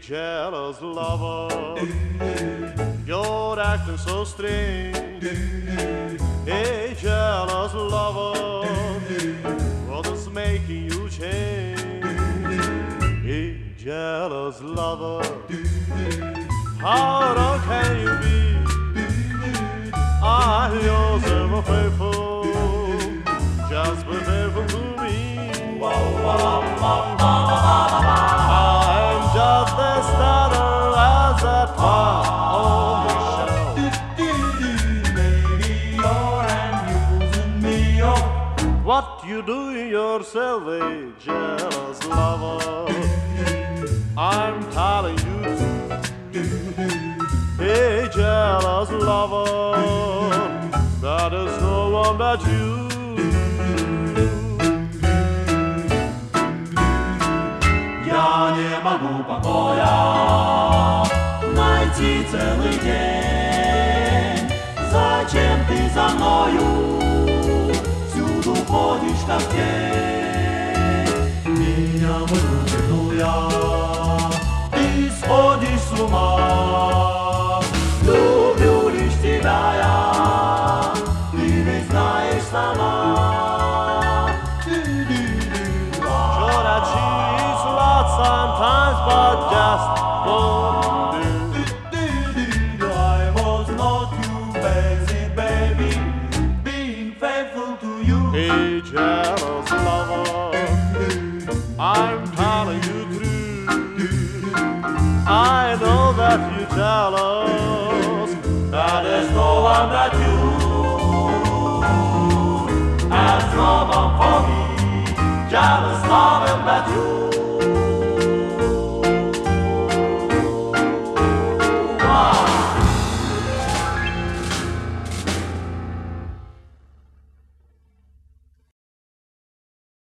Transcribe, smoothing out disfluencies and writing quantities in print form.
jealous lover, you're acting so strange. Hey, jealous lover, what's making you change? Hey, jealous lover, how wrong can you be? I'm yours ever faithful, just be faithful to me. I'm just the starter as that far on the shelf. Maybe you're amusing me, oh. What you doing yourself, a jealous lover? I'm telling you to, a jealous lover, that is no one but you. Я не могу покоя найти целый день. Зачем ты за мною всюду ходишь как тень? Меня вырубил я, ты сходишь с ума. Люблю лишь тебя я, ты ведь знаешь сама. Sure that she's lots sometimes, but just won't do. I was not too busy, baby, being faithful to you. Hey, jealous lover, I'm telling you true. I know that you're jealous, that there's no one but you. There's no one for me, jealous loving but you.